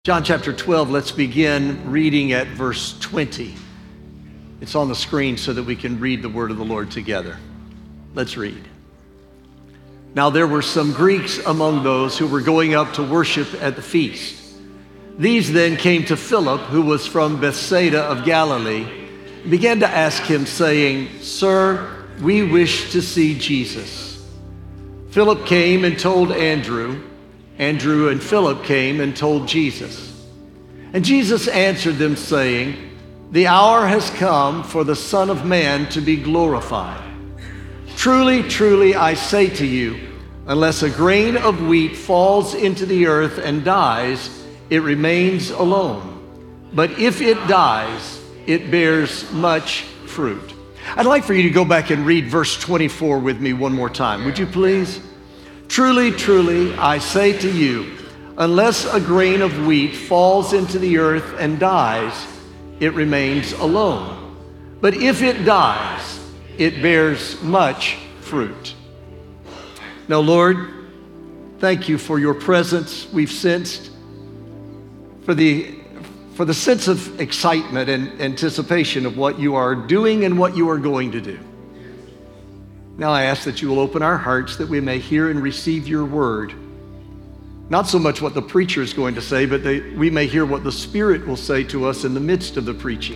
John chapter 12, let's begin reading at verse 20. It's on the screen so that we can read the word of the Lord together. Let's read. Now there were some Greeks among those who were going up to worship at the feast. These then came to Philip, who was from Bethsaida of Galilee, and began to ask him, saying, "Sir, we wish to see Jesus." Philip came and told Andrew. Andrew and Philip came and told Jesus. And Jesus answered them, saying, "The hour has come for the Son of Man to be glorified. Truly, truly, I say to you, unless a grain of wheat falls into the earth and dies, it remains alone. But if it dies, it bears much fruit." I'd like for you to go back and read verse 24 with me one more time. Would you please? "Truly, truly, I say to you, unless a grain of wheat falls into the earth and dies, it remains alone. But if it dies, it bears much fruit." Now, Lord, thank you for your presence we've sensed, for the sense of excitement and anticipation of what you are doing and what you are going to do. Now I ask that you will open our hearts that we may hear and receive your word. Not so much what the preacher is going to say, but that we may hear what the Spirit will say to us in the midst of the preaching.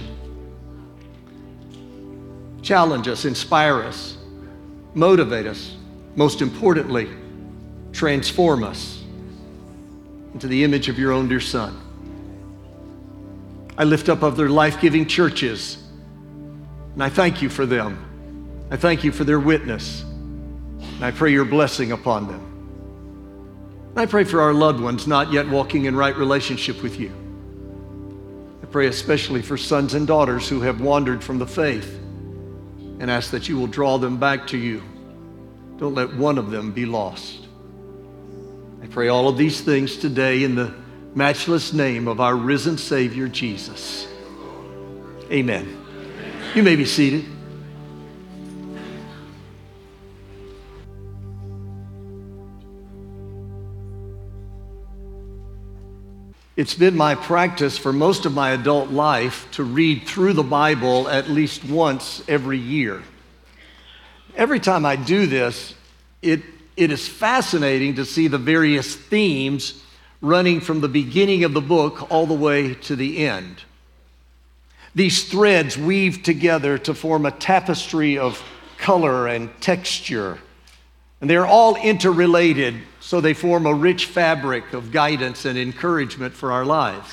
Challenge us, inspire us, motivate us, most importantly, transform us into the image of your own dear Son. I lift up other life-giving churches, and I thank you for them. I thank you for their witness, and I pray your blessing upon them. And I pray for our loved ones not yet walking in right relationship with you. I pray especially for sons and daughters who have wandered from the faith, and ask that you will draw them back to you. Don't let one of them be lost. I pray all of these things today in the matchless name of our risen Savior, Jesus. Amen. You may be seated. It's been my practice for most of my adult life to read through the Bible at least once every year. Every time I do this, it is fascinating to see the various themes running from the beginning of the book all the way to the end. These threads weave together to form a tapestry of color and texture, and they're all interrelated, so they form a rich fabric of guidance and encouragement for our lives.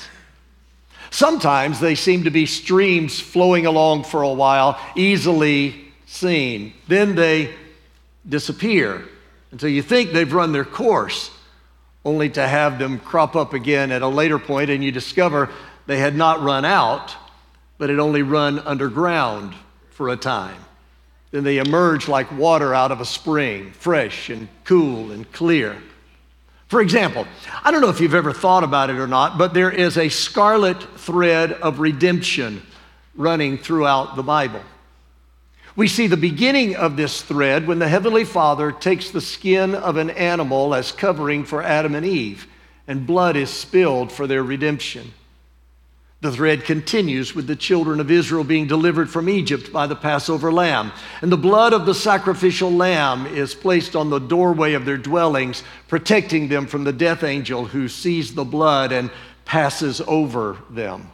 Sometimes they seem to be streams flowing along for a while, easily seen. Then they disappear until you think they've run their course, only to have them crop up again at a later point, and you discover they had not run out, but had only run underground for a time. Then they emerge like water out of a spring, fresh and cool and clear. For example, I don't know if you've ever thought about it or not, but there is a scarlet thread of redemption running throughout the Bible. We see the beginning of this thread when the Heavenly Father takes the skin of an animal as covering for Adam and Eve, and blood is spilled for their redemption. The thread continues with the children of Israel being delivered from Egypt by the Passover lamb. And the blood of the sacrificial lamb is placed on the doorway of their dwellings, protecting them from the death angel who sees the blood and passes over them.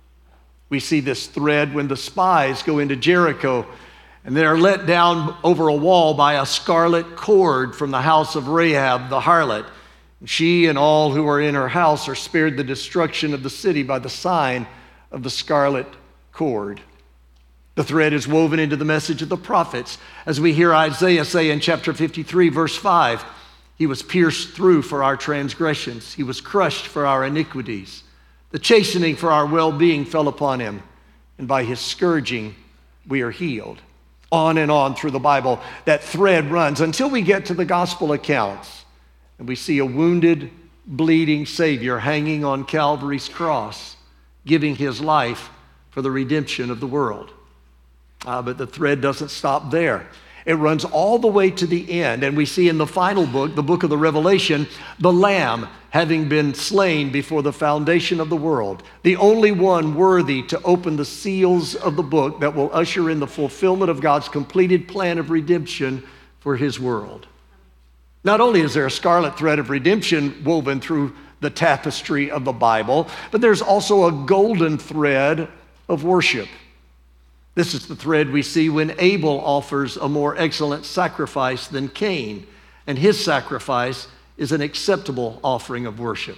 We see this thread when the spies go into Jericho and they are let down over a wall by a scarlet cord from the house of Rahab the harlot. She and all who are in her house are spared the destruction of the city by the sign of the scarlet cord. The thread is woven into the message of the prophets, as we hear Isaiah say in chapter 53, verse 5, "He was pierced through for our transgressions. He was crushed for our iniquities. The chastening for our well-being fell upon him, and by his scourging we are healed." On and on through the Bible, that thread runs until we get to the gospel accounts. And we see a wounded, bleeding Savior hanging on Calvary's cross, giving his life for the redemption of the world. But the thread doesn't stop there. It runs all the way to the end. And we see in the final book, the book of the Revelation, the Lamb having been slain before the foundation of the world, the only one worthy to open the seals of the book that will usher in the fulfillment of God's completed plan of redemption for his world. Not only is there a scarlet thread of redemption woven through the tapestry of the Bible, but there's also a golden thread of worship. This is the thread we see when Abel offers a more excellent sacrifice than Cain, and his sacrifice is an acceptable offering of worship.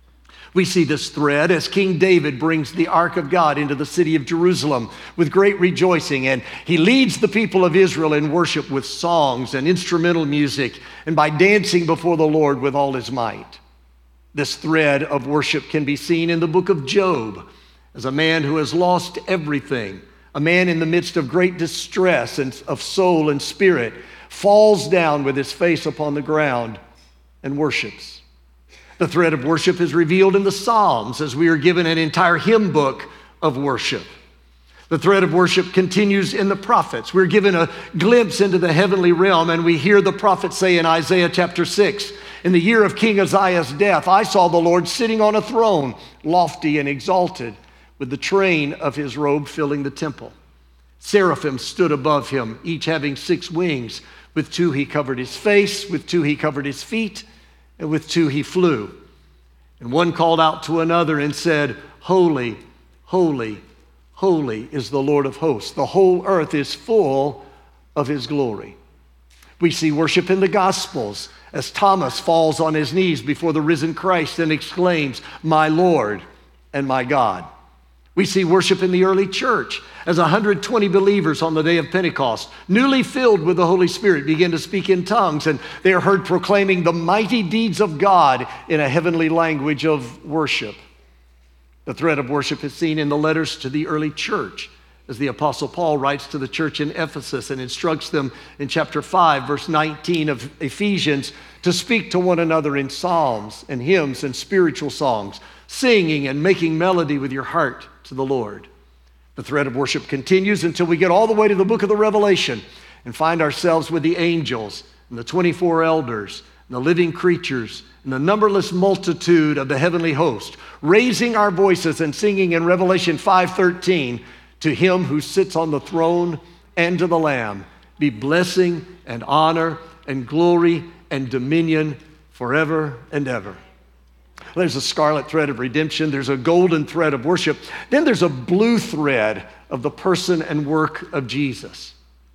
We see this thread as King David brings the ark of God into the city of Jerusalem with great rejoicing, and he leads the people of Israel in worship with songs and instrumental music and by dancing before the Lord with all his might. This thread of worship can be seen in the book of Job as a man who has lost everything, a man in the midst of great distress and of soul and spirit, falls down with his face upon the ground and worships. The thread of worship is revealed in the Psalms as we are given an entire hymn book of worship. The thread of worship continues in the prophets. We're given a glimpse into the heavenly realm, and we hear the prophet say in Isaiah chapter 6, "In the year of King Uzziah's death, I saw the Lord sitting on a throne, lofty and exalted, with the train of his robe filling the temple. Seraphim stood above him, each having 6 wings. With 2 he covered his face, with 2 he covered his feet, and with 2 he flew. And one called out to another and said, 'Holy, holy, holy is the Lord of hosts. The whole earth is full of his glory.'" We see worship in the Gospels as Thomas falls on his knees before the risen Christ and exclaims, "My Lord and my God." We see worship in the early church as 120 believers on the day of Pentecost, newly filled with the Holy Spirit, begin to speak in tongues, and they are heard proclaiming the mighty deeds of God in a heavenly language of worship. The thread of worship is seen in the letters to the early church, as the Apostle Paul writes to the church in Ephesus and instructs them in chapter 5, verse 19 of Ephesians, to speak to one another in psalms and hymns and spiritual songs, singing and making melody with your heart to the Lord. The thread of worship continues until we get all the way to the book of the Revelation and find ourselves with the angels and the 24 elders and the living creatures and the numberless multitude of the heavenly host, raising our voices and singing in Revelation 5:13, "To him who sits on the throne and to the Lamb be blessing and honor and glory and dominion forever and ever." There's a scarlet thread of redemption. There's a golden thread of worship. Then there's a blue thread of the person and work of Jesus.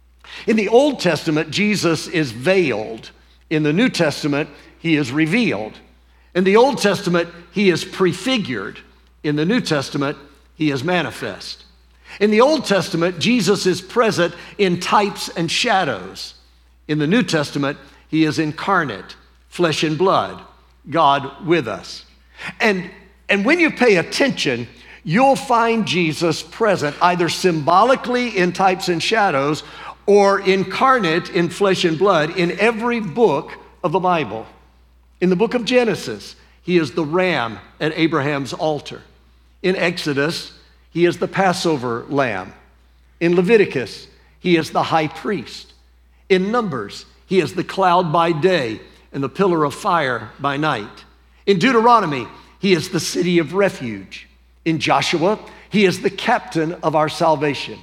In the Old Testament, Jesus is veiled. In the New Testament, he is revealed. In the Old Testament, he is prefigured. In the New Testament, he is manifest. In the Old Testament, Jesus is present in types and shadows. In the New Testament, he is incarnate, flesh and blood, God with us. And when you pay attention, you'll find Jesus present either symbolically in types and shadows or incarnate in flesh and blood in every book of the Bible. In the book of Genesis, he is the ram at Abraham's altar. In Exodus, he is the Passover lamb. In Leviticus, he is the high priest. In Numbers, he is the cloud by day and the pillar of fire by night. In Deuteronomy, he is the city of refuge. In Joshua, he is the captain of our salvation.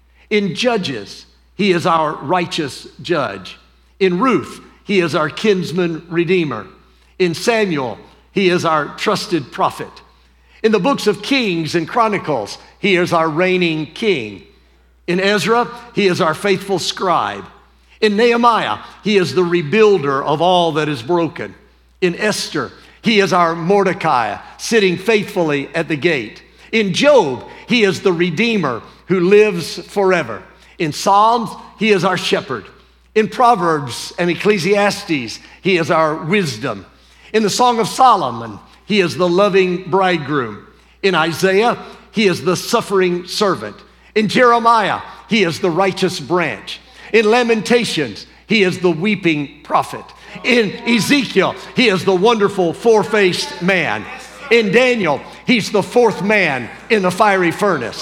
In Judges, he is our righteous judge. In Ruth, he is our kinsman redeemer. In Samuel, he is our trusted prophet. In the books of Kings and Chronicles, he is our reigning king. In Ezra, he is our faithful scribe. In Nehemiah, he is the rebuilder of all that is broken. In Esther, he is our Mordecai, sitting faithfully at the gate. In Job, he is the Redeemer who lives forever. In Psalms, he is our shepherd. In Proverbs and Ecclesiastes, he is our wisdom. In the Song of Solomon, he is the loving bridegroom. In Isaiah, he is the suffering servant. In Jeremiah, he is the righteous branch. In Lamentations, he is the weeping prophet. In Ezekiel, he is the wonderful four-faced man. In Daniel, he's the fourth man in the fiery furnace.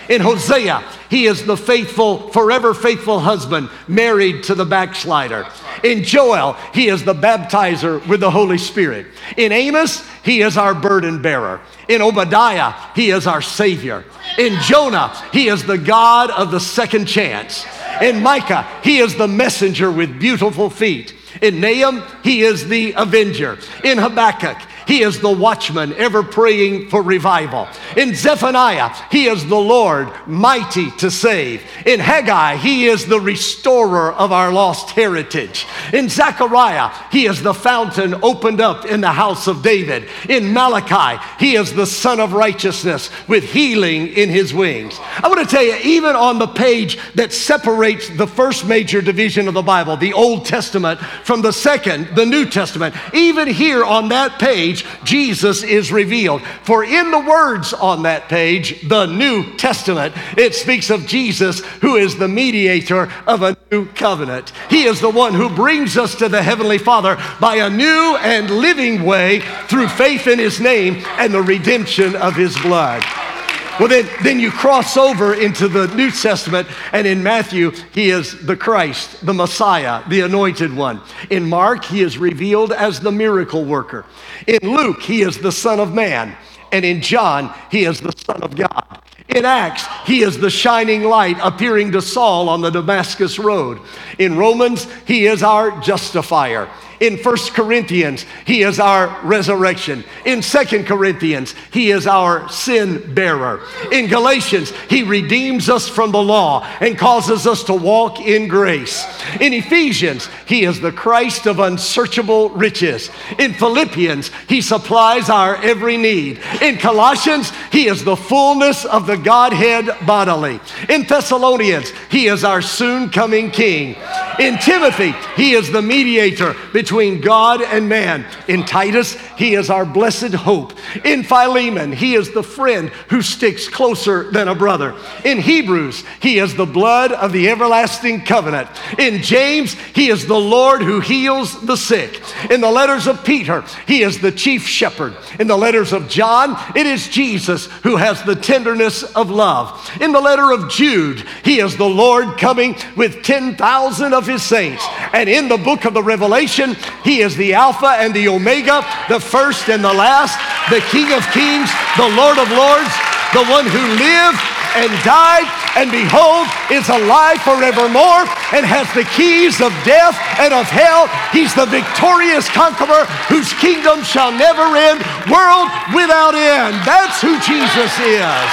In Hosea, he is the faithful, forever faithful husband married to the backslider. In Joel, he is the baptizer with the Holy Spirit. In Amos, he is our burden bearer. In Obadiah, he is our Savior. In Jonah, he is the God of the second chance. In Micah, he is the messenger with beautiful feet. In Nahum, he is the avenger. In Habakkuk, he is the watchman, ever praying for revival. In Zephaniah, he is the Lord, mighty to save. In Haggai, he is the restorer of our lost heritage. In Zechariah, he is the fountain opened up in the house of David. In Malachi, he is the Son of righteousness with healing in his wings. I want to tell you, even on the page that separates the first major division of the Bible, the Old Testament, from the second, the New Testament, even here on that page, Jesus is revealed. For in the words on that page, the New Testament, it speaks of Jesus, who is the mediator of a new covenant. He is the one who brings us to the Heavenly Father by a new and living way through faith in his name and the redemption of his blood. Well, then you cross over into the New Testament, and in Matthew, he is the Christ, the Messiah, the anointed one. In Mark, he is revealed as the miracle worker. In Luke, he is the Son of Man. And in John, he is the Son of God. In Acts, he is the shining light appearing to Saul on the Damascus road. In Romans, he is our justifier. In 1 Corinthians, he is our resurrection. In 2 Corinthians, he is our sin bearer. In Galatians, he redeems us from the law and causes us to walk in grace. In Ephesians, he is the Christ of unsearchable riches. In Philippians, he supplies our every need. In Colossians, he is the fullness of the Godhead bodily. In Thessalonians, he is our soon coming King. In Timothy, he is the mediator between God and man. In Titus, he is our blessed hope. In Philemon, he is the friend who sticks closer than a brother. In Hebrews, he is the blood of the everlasting covenant. In James, he is the Lord who heals the sick. In the letters of Peter, he is the chief shepherd. In the letters of John, it is Jesus who has the tenderness of love. In the letter of Jude, he is the Lord coming with 10,000 of his saints. And in the book of the Revelation, he is the Alpha and the Omega, the first and the last, the King of kings, the Lord of lords, the one who lived and died, and behold, is alive forevermore and has the keys of death and of hell. He's the victorious conqueror whose kingdom shall never end, world without end. That's who Jesus is.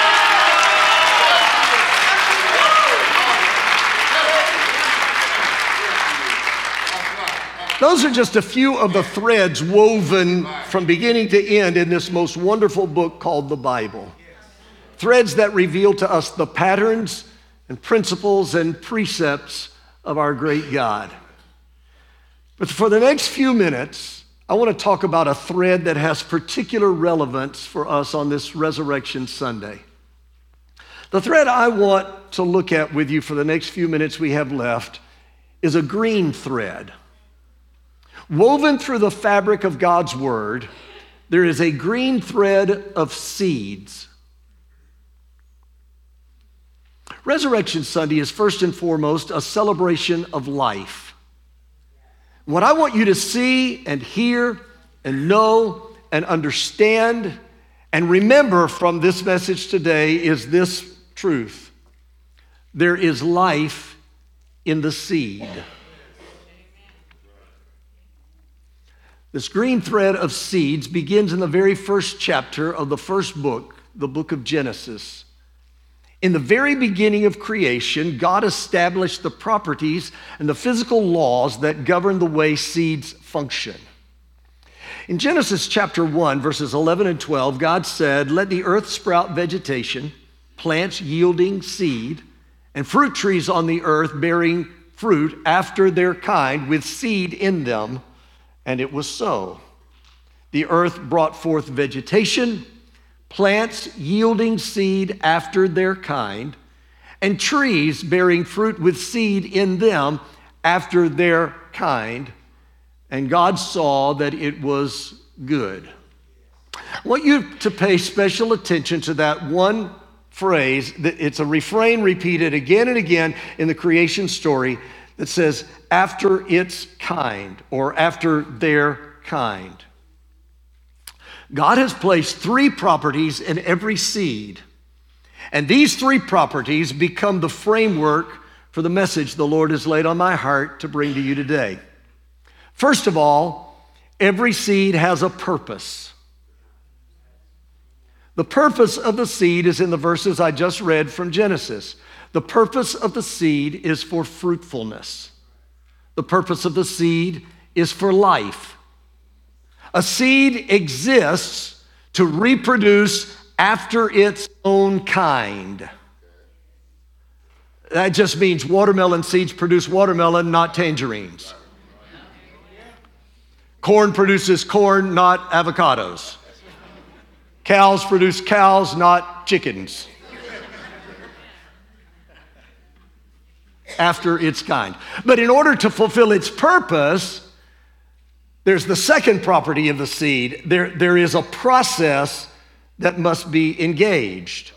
Those are just a few of the threads woven from beginning to end in this most wonderful book called the Bible. Threads that reveal to us the patterns and principles and precepts of our great God. But for the next few minutes, I want to talk about a thread that has particular relevance for us on this Resurrection Sunday. The thread I want to look at with you for the next few minutes we have left is a green thread. Woven through the fabric of God's Word, there is a green thread of seeds. Resurrection Sunday is first and foremost a celebration of life. What I want you to see and hear and know and understand and remember from this message today is this truth. There is life in the seed. This green thread of seeds begins in the very first chapter of the first book, the book of Genesis. In the very beginning of creation, God established the properties and the physical laws that govern the way seeds function. In Genesis chapter 1, verses 11 and 12, God said, "Let the earth sprout vegetation, plants yielding seed, and fruit trees on the earth bearing fruit after their kind with seed in them." And it was so. The earth brought forth vegetation, plants yielding seed after their kind, and trees bearing fruit with seed in them after their kind. And God saw that it was good. I want you to pay special attention to that one phrase. It's a refrain repeated again and again in the creation story that says, after its kind, or after their kind. God has placed three properties in every seed, and these three properties become the framework for the message the Lord has laid on my heart to bring to you today. First of all, every seed has a purpose. The purpose of the seed is in the verses I just read from Genesis. The purpose of the seed is for fruitfulness. The purpose of the seed is for life. A seed exists to reproduce after its own kind. That just means watermelon seeds produce watermelon, not tangerines. Corn produces corn, not avocados. Cows produce cows, not chickens. After its kind. But in order to fulfill its purpose, there's the second property of the seed. There is a process that must be engaged.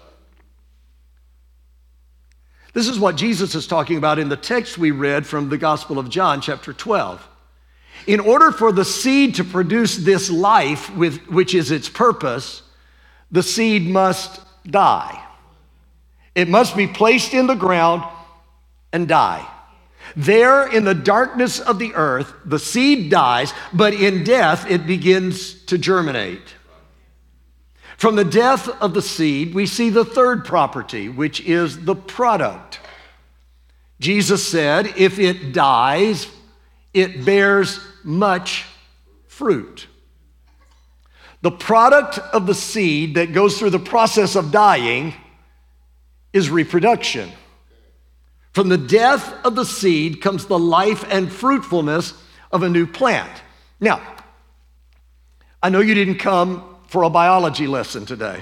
This is what Jesus is talking about in the text we read from the Gospel of John, chapter 12. In order for the seed to produce this life, which is its purpose, the seed must die. It must be placed in the ground and die. There in the darkness of the earth, the seed dies, but in death it begins to germinate. From the death of the seed, we see the third property, which is the product. Jesus said, if it dies, it bears much fruit. The product of the seed that goes through the process of dying is reproduction. From the death of the seed comes the life and fruitfulness of a new plant. Now, I know you didn't come for a biology lesson today,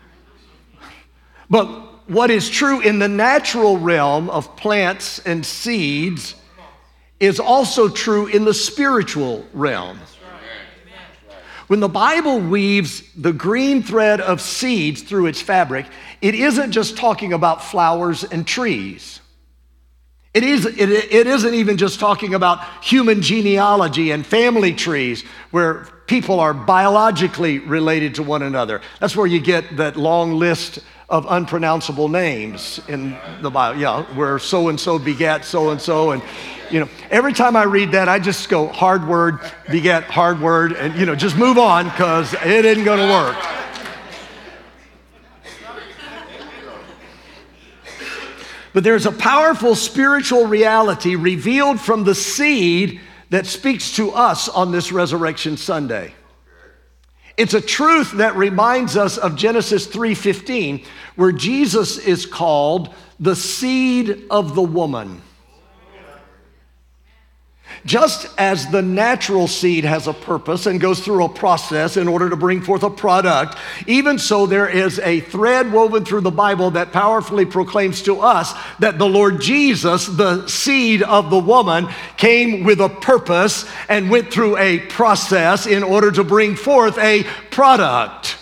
but what is true in the natural realm of plants and seeds is also true in the spiritual realm. When the Bible weaves the green thread of seeds through its fabric, it isn't just talking about flowers and trees. It isn't even just talking about human genealogy and family trees where people are biologically related to one another. That's where you get that long list of unpronounceable names in the Bible. Yeah, where so-and-so begat so-and-so. And, every time I read that, I just go hard word, begat hard word, and, just move on because it isn't going to work. But there's a powerful spiritual reality revealed from the seed that speaks to us on this Resurrection Sunday. It's a truth that reminds us of Genesis 3:15, where Jesus is called the seed of the woman. Just as the natural seed has a purpose and goes through a process in order to bring forth a product, even so there is a thread woven through the Bible that powerfully proclaims to us that the Lord Jesus, the seed of the woman, came with a purpose and went through a process in order to bring forth a product.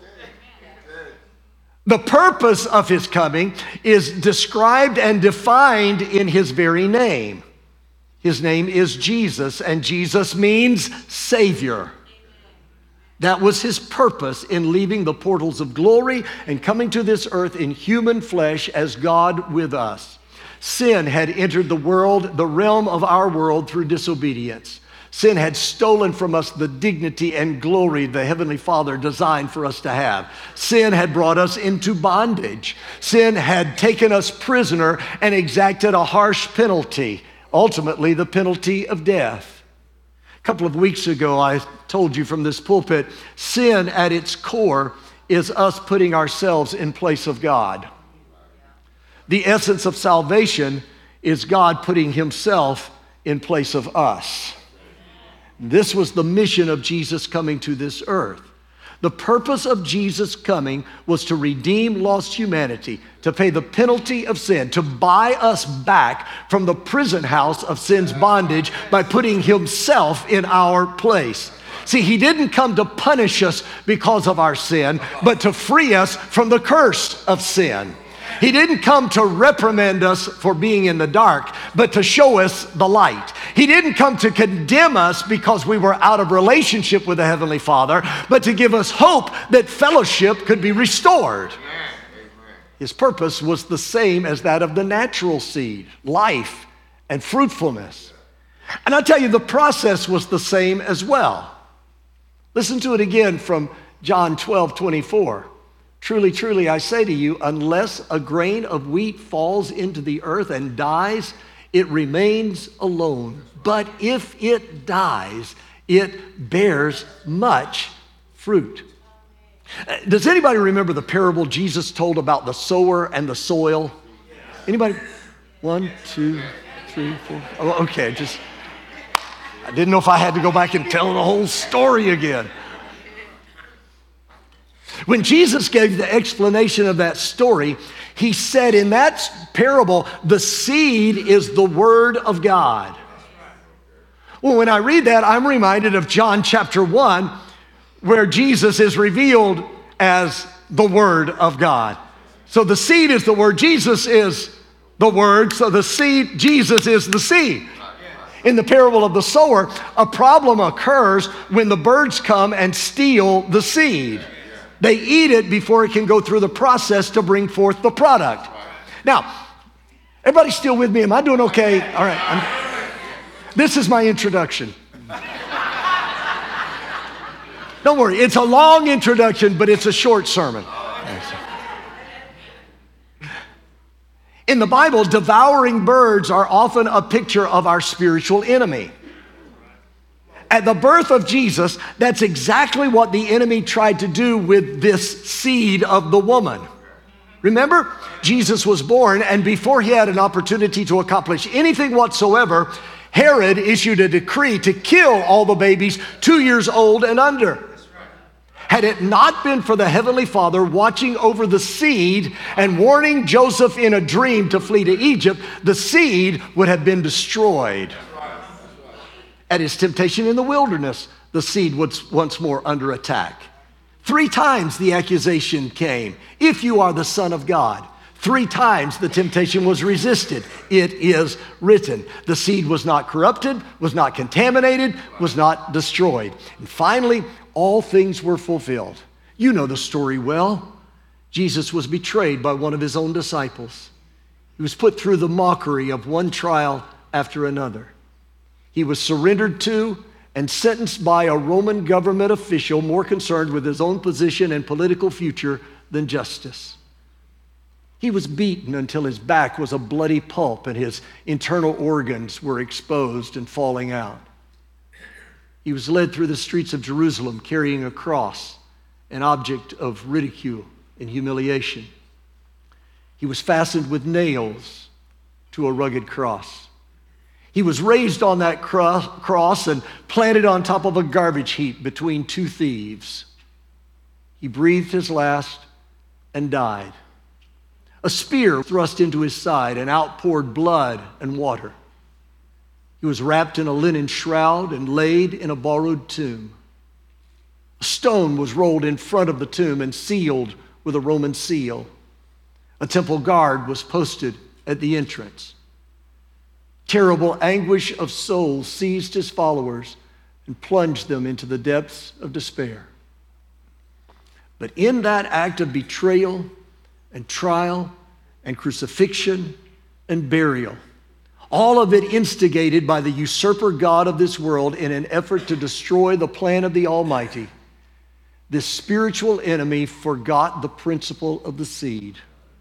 The purpose of his coming is described and defined in his very name. His name is Jesus, and Jesus means Savior. That was his purpose in leaving the portals of glory and coming to this earth in human flesh as God with us. Sin had entered the world, the realm of our world, through disobedience. Sin had stolen from us the dignity and glory the Heavenly Father designed for us to have. Sin had brought us into bondage. Sin had taken us prisoner and exacted a harsh penalty. Ultimately, the penalty of death. A couple of weeks ago, I told you from this pulpit, sin at its core is us putting ourselves in place of God. The essence of salvation is God putting himself in place of us. This was the mission of Jesus coming to this earth. The purpose of Jesus coming was to redeem lost humanity, to pay the penalty of sin, to buy us back from the prison house of sin's bondage by putting himself in our place. See, he didn't come to punish us because of our sin, but to free us from the curse of sin. He didn't come to reprimand us for being in the dark, but to show us the light. He didn't come to condemn us because we were out of relationship with the Heavenly Father, but to give us hope that fellowship could be restored. His purpose was the same as that of the natural seed, life and fruitfulness. And I tell you, the process was the same as well. Listen to it again from John 12:24. Truly, truly, I say to you, unless a grain of wheat falls into the earth and dies, it remains alone. But if it dies, it bears much fruit. Does anybody remember the parable Jesus told about the sower and the soil? Anybody? 1, 2, 3, 4. Oh, okay, I didn't know if I had to go back and tell the whole story again. When Jesus gave the explanation of that story, he said in that parable, the seed is the word of God. Well, when I read that, I'm reminded of John chapter 1, where Jesus is revealed as the word of God. So the seed is the word, Jesus is the word, so the seed, Jesus is the seed. In the parable of the sower, a problem occurs when the birds come and steal the seed. They eat it before it can go through the process to bring forth the product. Now, everybody still with me? Am I doing okay? All right. This is my introduction. Don't worry, it's a long introduction, but it's a short sermon. In the Bible, devouring birds are often a picture of our spiritual enemy. At the birth of Jesus, that's exactly what the enemy tried to do with this seed of the woman. Remember, Jesus was born, and before he had an opportunity to accomplish anything whatsoever, Herod issued a decree to kill all the babies 2 years old and under. Had it not been for the Heavenly Father watching over the seed and warning Joseph in a dream to flee to Egypt, the seed would have been destroyed. At his temptation in the wilderness, the seed was once more under attack. 3 times the accusation came, if you are the Son of God. 3 times the temptation was resisted. It is written. The seed was not corrupted, was not contaminated, was not destroyed. And finally, all things were fulfilled. You know the story well. Jesus was betrayed by one of his own disciples. He was put through the mockery of one trial after another. He was surrendered to and sentenced by a Roman government official more concerned with his own position and political future than justice. He was beaten until his back was a bloody pulp and his internal organs were exposed and falling out. He was led through the streets of Jerusalem carrying a cross, an object of ridicule and humiliation. He was fastened with nails to a rugged cross. He was raised on that cross and planted on top of a garbage heap between 2 thieves. He breathed his last and died. A spear thrust into his side and out poured blood and water. He was wrapped in a linen shroud and laid in a borrowed tomb. A stone was rolled in front of the tomb and sealed with a Roman seal. A temple guard was posted at the entrance. Terrible anguish of soul seized his followers and plunged them into the depths of despair. But in that act of betrayal and trial and crucifixion and burial, all of it instigated by the usurper God of this world in an effort to destroy the plan of the Almighty, this spiritual enemy forgot the principle of the seed.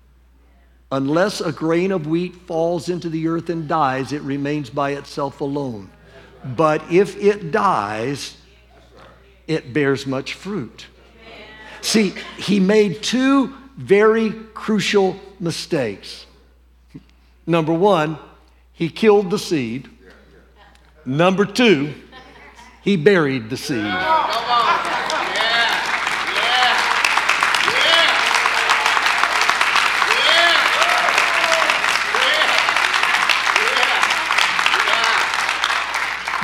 Unless a grain of wheat falls into the earth and dies, it remains by itself alone. But if it dies, it bears much fruit. See, he made 2 very crucial mistakes. Number 1, he killed the seed. Number 2, he buried the seed.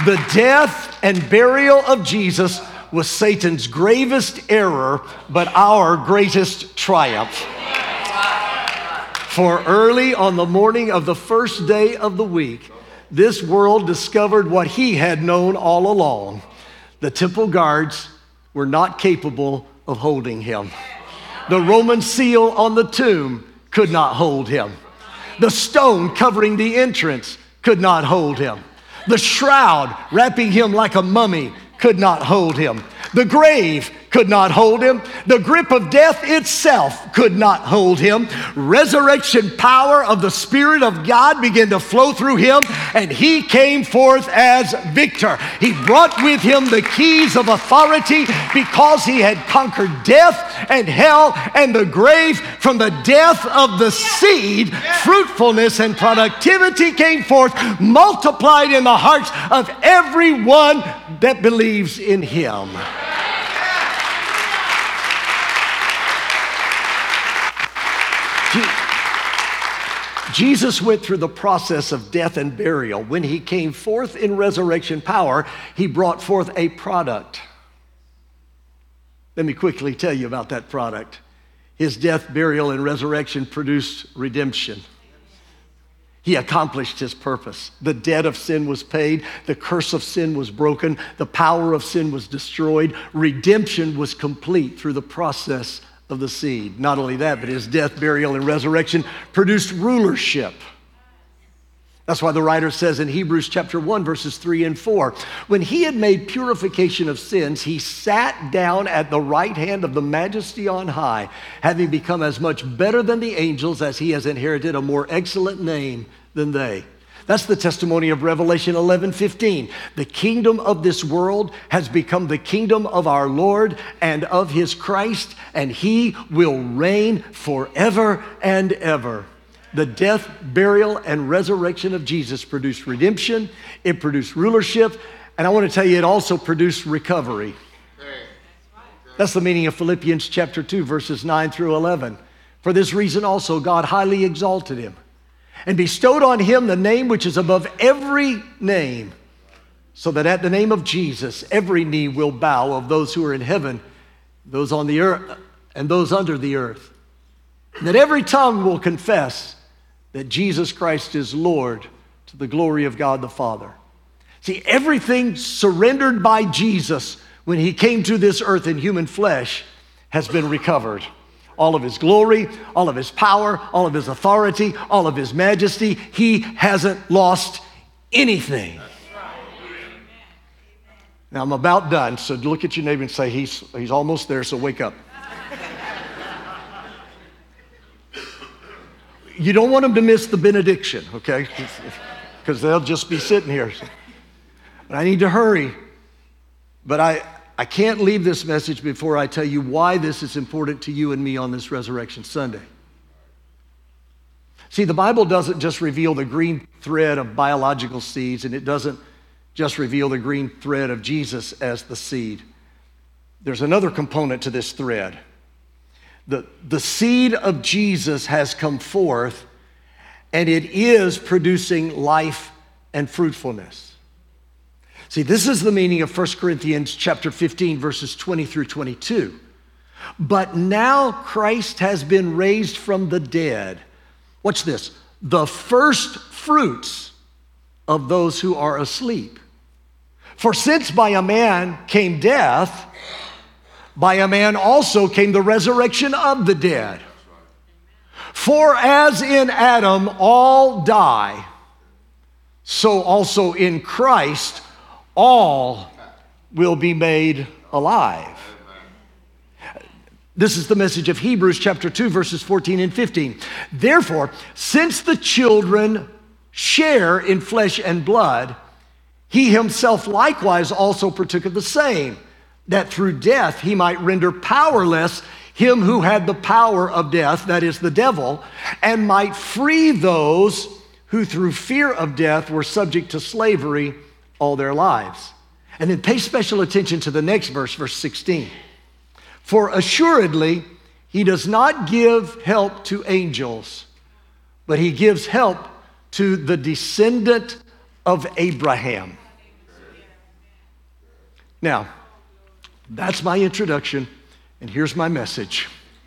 The death and burial of Jesus was Satan's gravest error, but our greatest triumph. For early on the morning of the first day of the week, this world discovered what he had known all along. The temple guards were not capable of holding him. The Roman seal on the tomb could not hold him. The stone covering the entrance could not hold him. The shroud wrapping him like a mummy could not hold him. The grave could not hold him. The grip of death itself could not hold him. Resurrection power of the Spirit of God began to flow through him, and he came forth as victor. He brought with him the keys of authority because he had conquered death and hell and the grave. From the death of the seed, fruitfulness and productivity came forth, multiplied in the hearts of everyone that believes in him. Jesus went through the process of death and burial. When he came forth in resurrection power, he brought forth a product. Let me quickly tell you about that product. His death, burial, and resurrection produced redemption. He accomplished his purpose. The debt of sin was paid. The curse of sin was broken. The power of sin was destroyed. Redemption was complete through the process of the seed. Not only that, but his death, burial, and resurrection produced rulership. That's why the writer says in Hebrews chapter 1, verses 3 and 4, when he had made purification of sins, he sat down at the right hand of the Majesty on high, having become as much better than the angels as he has inherited a more excellent name than they. That's the testimony of Revelation 11:15. The kingdom of this world has become the kingdom of our Lord and of his Christ, and he will reign forever and ever. The death, burial, and resurrection of Jesus produced redemption, it produced rulership, and I want to tell you, it also produced recovery. That's the meaning of Philippians chapter 2, verses 9 through 11. For this reason also God highly exalted him and bestowed on him the name which is above every name, so that at the name of Jesus every knee will bow, of those who are in heaven, those on the earth, and those under the earth, and that every tongue will confess that Jesus Christ is Lord, to the glory of God the Father. See, everything surrendered by Jesus when he came to this earth in human flesh has been recovered. All of his glory, all of his power, all of his authority, all of his majesty. He hasn't lost anything. Now I'm about done, so look at your neighbor and say, he's almost there, so wake up. You don't want them to miss the benediction, okay? Because they'll just be sitting here. But I need to hurry. But I can't leave this message before I tell you why this is important to you and me on this Resurrection Sunday. See, the Bible doesn't just reveal the green thread of biological seeds, and it doesn't just reveal the green thread of Jesus as the seed. There's another component to this thread. The seed of Jesus has come forth, and it is producing life and fruitfulness. See, this is the meaning of 1 Corinthians chapter 15, verses 20 through 22. But now Christ has been raised from the dead. Watch this. The first fruits of those who are asleep. For since by a man came death, by a man also came the resurrection of the dead. For as in Adam all die, so also in Christ all will be made alive. This is the message of Hebrews chapter 2, verses 14 and 15. Therefore, since the children share in flesh and blood, he himself likewise also partook of the same, that through death he might render powerless him who had the power of death, that is the devil, and might free those who through fear of death were subject to slavery all their lives. And then pay special attention to the next verse, verse 16. For assuredly he does not give help to angels, but he gives help to the descendant of Abraham. Now, that's my introduction, and here's my message.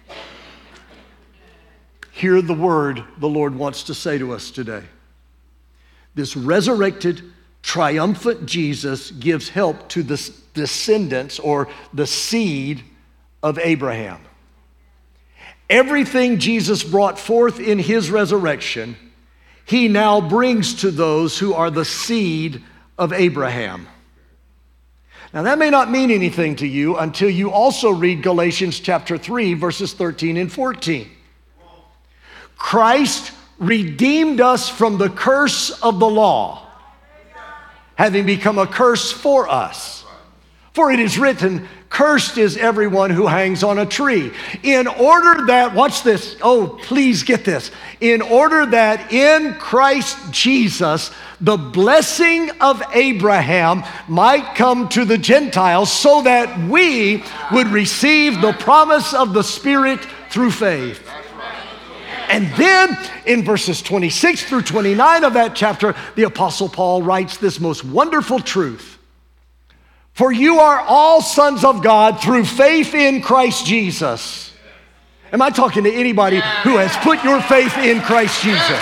Hear the word the Lord wants to say to us today. This resurrected, triumphant Jesus gives help to the descendants or the seed of Abraham. Everything Jesus brought forth in his resurrection, he now brings to those who are the seed of Abraham. Now that may not mean anything to you until you also read Galatians chapter 3, verses 13 and 14. Christ redeemed us from the curse of the law, having become a curse for us. For it is written, cursed is everyone who hangs on a tree. In order that, watch this, oh, please get this. In order that in Christ Jesus, the blessing of Abraham might come to the Gentiles so that we would receive the promise of the Spirit through faith. And then in verses 26 through 29 of that chapter, the Apostle Paul writes this most wonderful truth. For you are all sons of God through faith in Christ Jesus. Am I talking to anybody who has put your faith in Christ Jesus?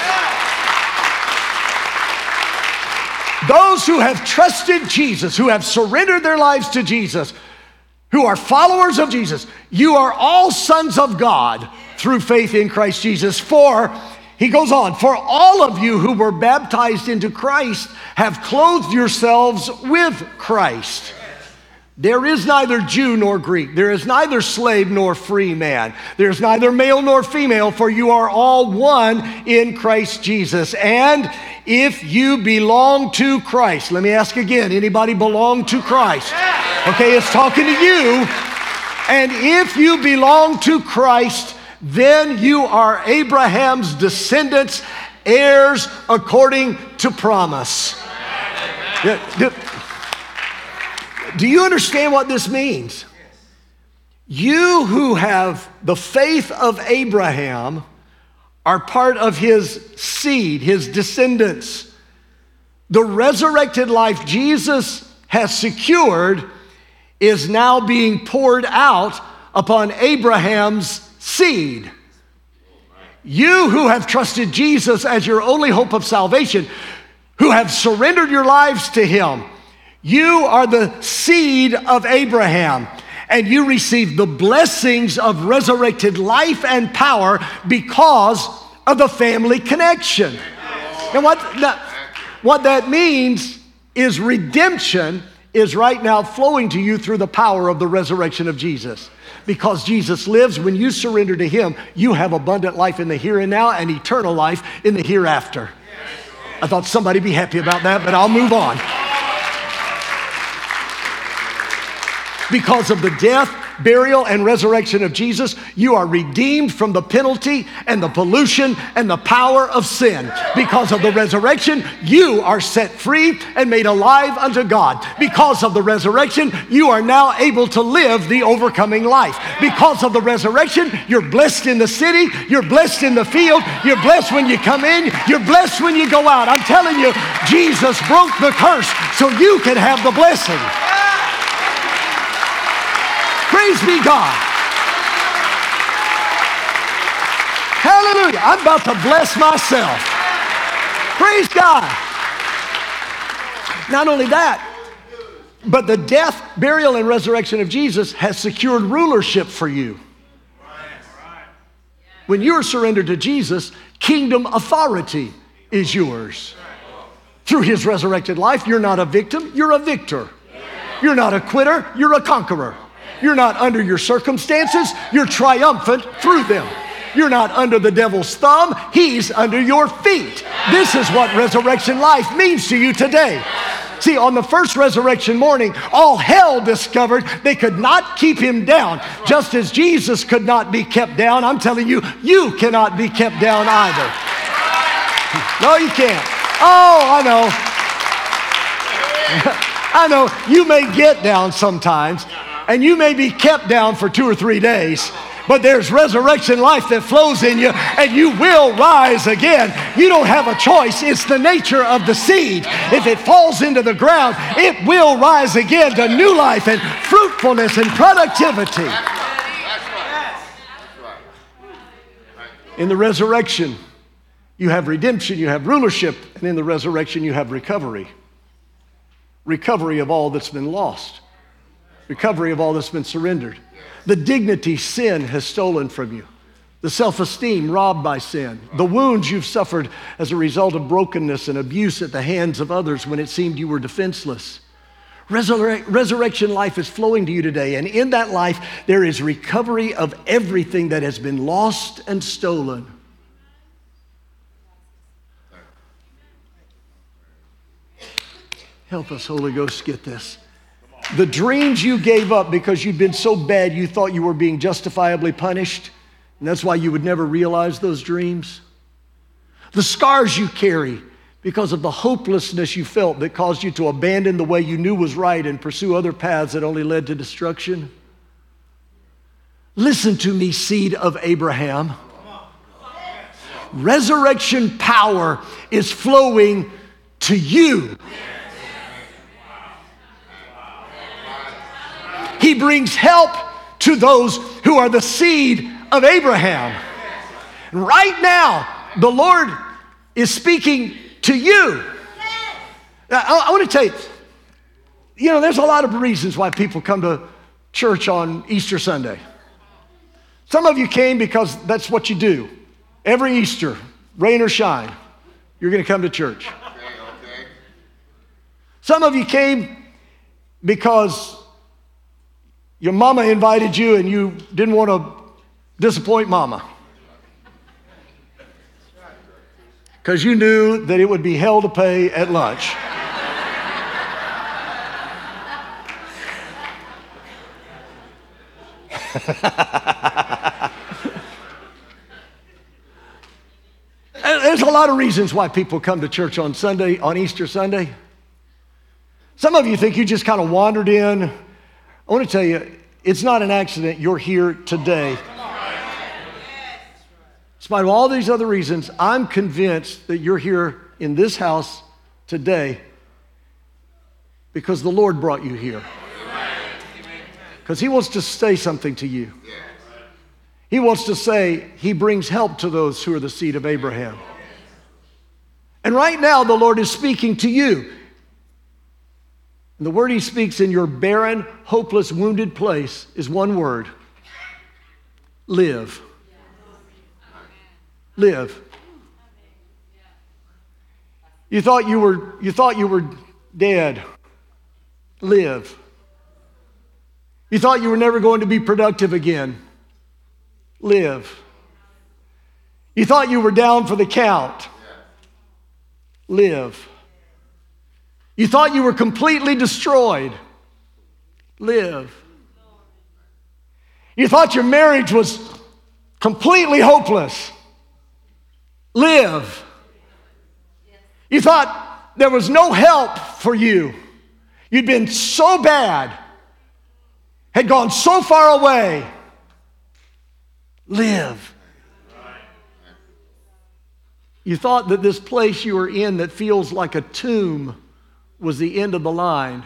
Those who have trusted Jesus, who have surrendered their lives to Jesus, who are followers of Jesus, you are all sons of God through faith in Christ Jesus. For, he goes on, for all of you who were baptized into Christ have clothed yourselves with Christ. There is neither Jew nor Greek. There is neither slave nor free man. There is neither male nor female, for you are all one in Christ Jesus. And if you belong to Christ, let me ask again, anybody belong to Christ? Okay, it's talking to you. And if you belong to Christ, then you are Abraham's descendants, heirs according to promise. Do you understand what this means? You who have the faith of Abraham are part of his seed, his descendants. The resurrected life Jesus has secured is now being poured out upon Abraham's seed. You who have trusted Jesus as your only hope of salvation, who have surrendered your lives to him, you are the seed of Abraham, and you receive the blessings of resurrected life and power because of the family connection. And what that means is redemption is right now flowing to you through the power of the resurrection of Jesus. Because Jesus lives, when you surrender to him, you have abundant life in the here and now and eternal life in the hereafter. I thought somebody'd be happy about that, but I'll move on. Because of the death, burial, and resurrection of Jesus, you are redeemed from the penalty and the pollution and the power of sin. Because of the resurrection, you are set free and made alive unto God. Because of the resurrection, you are now able to live the overcoming life. Because of the resurrection, you're blessed in the city, you're blessed in the field, you're blessed when you come in, you're blessed when you go out. I'm telling you, Jesus broke the curse so you can have the blessing. Praise be God. Hallelujah. I'm about to bless myself. Praise God. Not only that, but the death, burial, and resurrection of Jesus has secured rulership for you. When you are surrendered to Jesus, kingdom authority is yours. Through his resurrected life, you're not a victim, you're a victor. You're not a quitter, you're a conqueror. You're not under your circumstances, you're triumphant through them. You're not under the devil's thumb, he's under your feet. This is what resurrection life means to you today. See, on the first resurrection morning, all hell discovered they could not keep him down. Just as Jesus could not be kept down, I'm telling you, you cannot be kept down either. No, you can't. Oh, I know. I know, you may get down sometimes, and you may be kept down for 2 or 3 days, but there's resurrection life that flows in you, and you will rise again. You don't have a choice. It's the nature of the seed. If it falls into the ground, it will rise again to new life and fruitfulness and productivity. In the resurrection, you have redemption, you have rulership, and in the resurrection, you have recovery. Recovery of all that's been lost. Recovery of all that's been surrendered. The dignity sin has stolen from you. The self-esteem robbed by sin. The wounds you've suffered as a result of brokenness and abuse at the hands of others when it seemed you were defenseless. Resurrection life is flowing to you today, and in that life, there is recovery of everything that has been lost and stolen. Help us, Holy Ghost, get this. The dreams you gave up because you'd been so bad you thought you were being justifiably punished, and that's why you would never realize those dreams. The scars you carry because of the hopelessness you felt that caused you to abandon the way you knew was right and pursue other paths that only led to destruction. Listen to me, seed of Abraham. Resurrection power is flowing to you. He brings help to those who are the seed of Abraham. Right now, the Lord is speaking to you. Now, I want to tell you, there's a lot of reasons why people come to church on Easter Sunday. Some of you came because that's what you do. Every Easter, rain or shine, you're going to come to church. Okay. Some of you came because your mama invited you and you didn't want to disappoint mama. Because you knew that it would be hell to pay at lunch. There's a lot of reasons why people come to church on Sunday, on Easter Sunday. Some of you think you just kind of wandered in. I want to tell you, it's not an accident you're here today. In spite of all these other reasons, I'm convinced that you're here in this house today because the Lord brought you here. Because He wants to say something to you. He wants to say He brings help to those who are the seed of Abraham. And right now, the Lord is speaking to you. And the word He speaks in your barren, hopeless, wounded place is one word: live. Live. You thought you were dead. Live. You thought you were never going to be productive again. Live. You thought you were down for the count. Live. You thought you were completely destroyed. Live. You thought your marriage was completely hopeless. Live. You thought there was no help for you. You'd been so bad, had gone so far away. Live. You thought that this place you were in that feels like a tomb was the end of the line.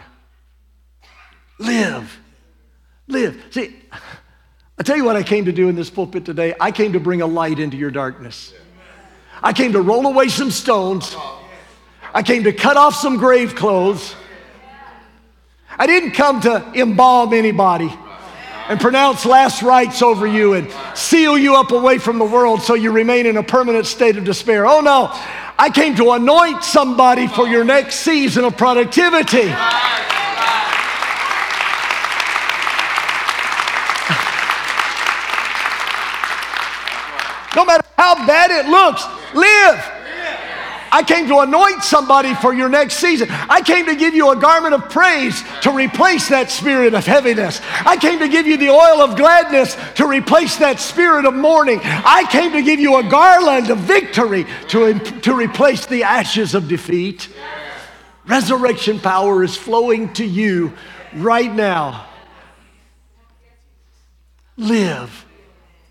Live. Live. See, I tell you what I came to do in this pulpit today. I came to bring a light into your darkness. I came to roll away some stones. I came to cut off some grave clothes. I didn't come to embalm anybody and pronounce last rites over you and seal you up away from the world so you remain in a permanent state of despair. Oh no, I came to anoint somebody for your next season of productivity. No matter how bad it looks, live. I came to anoint somebody for your next season. I came to give you a garment of praise to replace that spirit of heaviness. I came to give you the oil of gladness to replace that spirit of mourning. I came to give you a garland of victory to replace the ashes of defeat. Resurrection power is flowing to you right now. Live.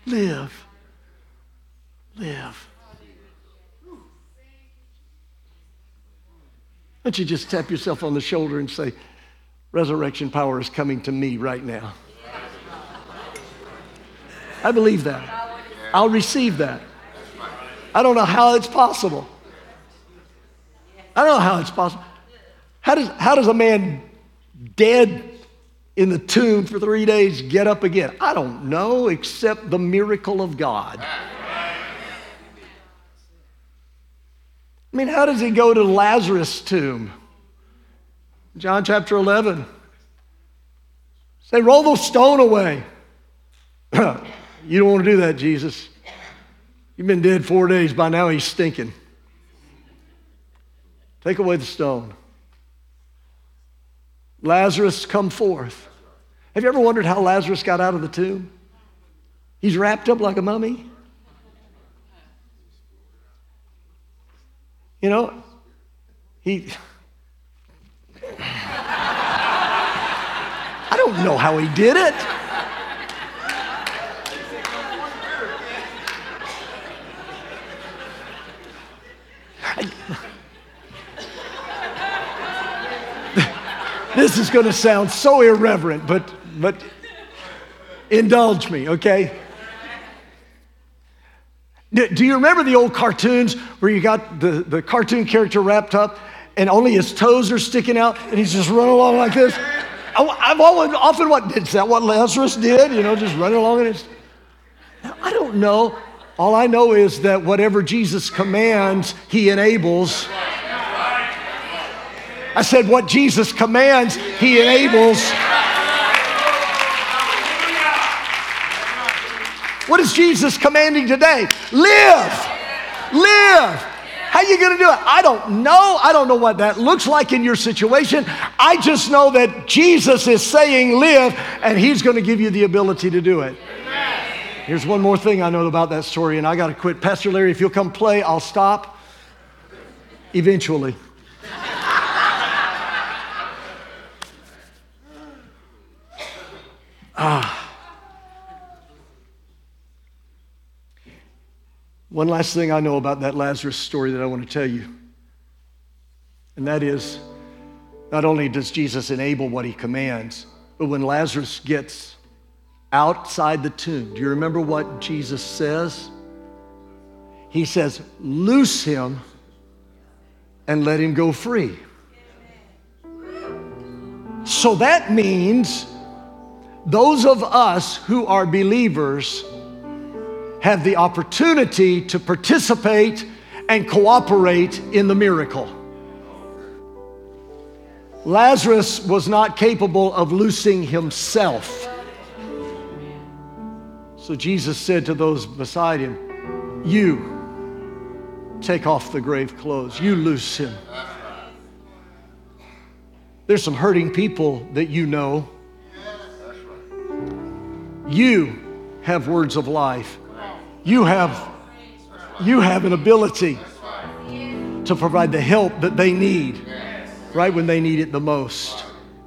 Live. Live. Why don't you just tap yourself on the shoulder and say, resurrection power is coming to me right now. I believe that. I'll receive that. I don't know how it's possible. I don't know how it's possible. How does a man dead in the tomb for 3 days get up again? I don't know, except the miracle of God. I mean, how does he go to Lazarus' tomb? John chapter 11. Say, roll the stone away. You don't want to do that, Jesus. You've been dead 4 days. By now he's stinking. Take away the stone. Lazarus, come forth. Have you ever wondered how Lazarus got out of the tomb? He's wrapped up like a mummy. You know, I don't know how he did it. This is going to sound so irreverent, but indulge me, okay? Do you remember the old cartoons where you got the cartoon character wrapped up and only his toes are sticking out and he's just running along like this? I've often wondered, is that what Lazarus did? You know, just running along and I don't know. All I know is that whatever Jesus commands, he enables. I said, what Jesus commands, he enables. What is Jesus commanding today? Live. Live. How are you going to do it? I don't know. I don't know what that looks like in your situation. I just know that Jesus is saying live, and he's going to give you the ability to do it. Here's one more thing I know about that story, and I got to quit. Pastor Larry, if you'll come play, I'll stop eventually. One last thing I know about that Lazarus story that I want to tell you, and that is, not only does Jesus enable what he commands, but when Lazarus gets outside the tomb, do you remember what Jesus says? He says, loose him and let him go free. So that means those of us who are believers have the opportunity to participate and cooperate in the miracle. Lazarus was not capable of loosing himself. So Jesus said to those beside him, you take off the grave clothes. You loose him. There's some hurting people that you know. You have words of life. You have an ability to provide the help that they need right when they need it the most.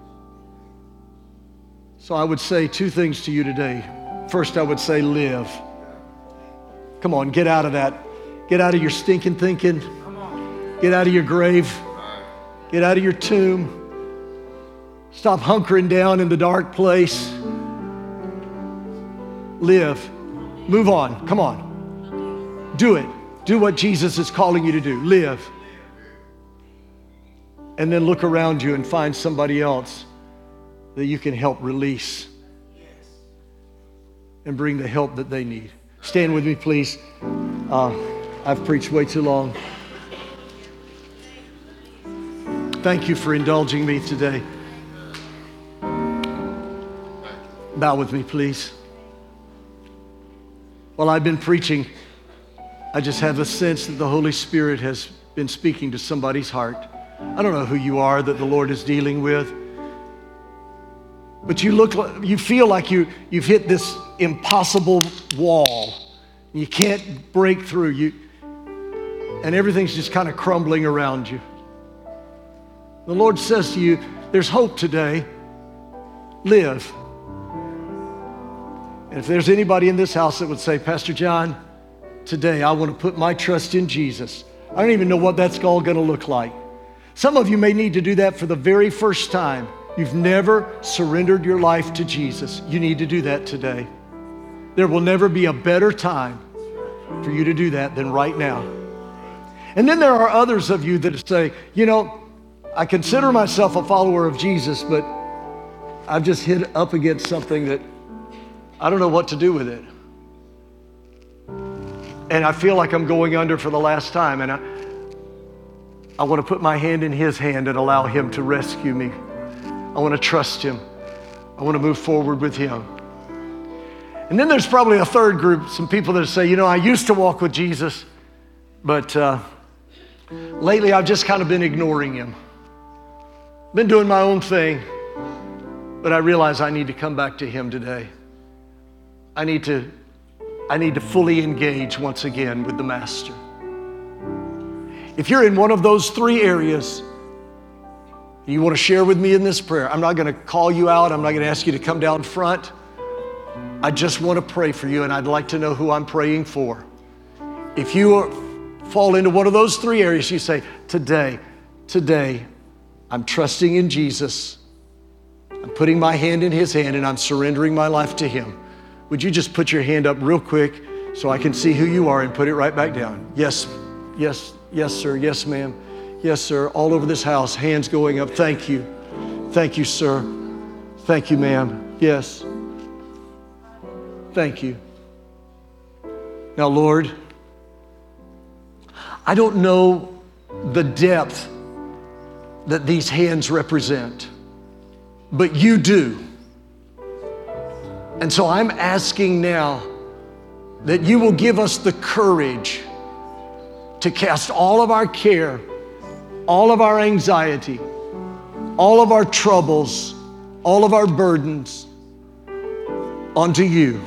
So I would say two things to you today. First, I would say live. Come on, get out of that. Get out of your stinking thinking. Get out of your grave. Get out of your tomb. Stop hunkering down in the dark place. Live. Move on. Come on. Do it. Do what Jesus is calling you to do. Live. And then look around you and find somebody else that you can help release and bring the help that they need. Stand with me, please. I've preached way too long. Thank you for indulging me today. Bow with me, please. While I've been preaching, I just have a sense that the Holy Spirit has been speaking to somebody's heart. I don't know who you are that the Lord is dealing with, but you feel like you've hit this impossible wall. You can't break through. And everything's just kind of crumbling around you. The Lord says to you, there's hope today. Live. And if there's anybody in this house that would say, Pastor John, today I want to put my trust in Jesus. I don't even know what that's all going to look like. Some of you may need to do that for the very first time. You've never surrendered your life to Jesus. You need to do that today. There will never be a better time for you to do that than right now. And then there are others of you that say, you know, I consider myself a follower of Jesus, but I've just hit up against something that I don't know what to do with it. And I feel like I'm going under for the last time, and I want to put my hand in His hand and allow Him to rescue me. I want to trust Him. I want to move forward with Him. And then there's probably a third group, some people that say, you know, I used to walk with Jesus, but lately I've just kind of been ignoring Him. Been doing my own thing, but I realize I need to come back to Him today. I need to fully engage once again with the Master. If you're in one of those three areas, you want to share with me in this prayer, I'm not going to call you out. I'm not going to ask you to come down front. I just want to pray for you, and I'd like to know who I'm praying for. If you fall into one of those three areas, you say, today, I'm trusting in Jesus. I'm putting my hand in His hand, and I'm surrendering my life to Him. Would you just put your hand up real quick so I can see who you are and put it right back down? Yes, yes, yes, sir. Yes, ma'am. Yes, sir. All over this house, hands going up. Thank you. Thank you, sir. Thank you, ma'am. Yes. Thank you. Now, Lord, I don't know the depth that these hands represent, but you do. And so I'm asking now that you will give us the courage to cast all of our care, all of our anxiety, all of our troubles, all of our burdens onto you.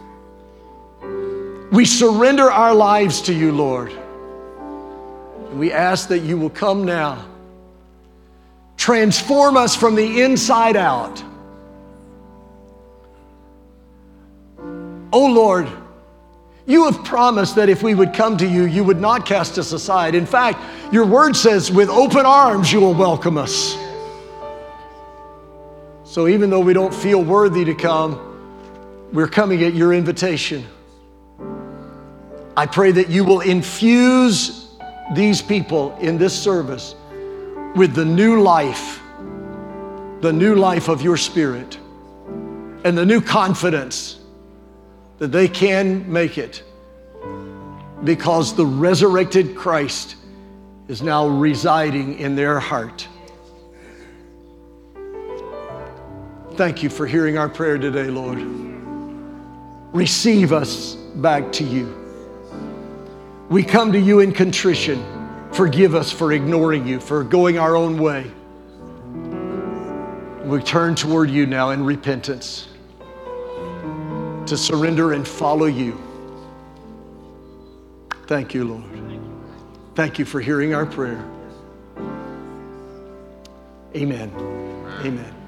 We surrender our lives to you, Lord. And we ask that you will come now, transform us from the inside out. Oh Lord, you have promised that if we would come to you, you would not cast us aside. In fact, your word says, with open arms, you will welcome us. So even though we don't feel worthy to come, we're coming at your invitation. I pray that you will infuse these people in this service with the new life of your Spirit, and the new confidence that they can make it because the resurrected Christ is now residing in their heart. Thank you for hearing our prayer today, Lord. Receive us back to you. We come to you in contrition. Forgive us for ignoring you, for going our own way. We turn toward you now in repentance to surrender and follow you. Thank you, Lord. Thank you for hearing our prayer. Amen. Amen.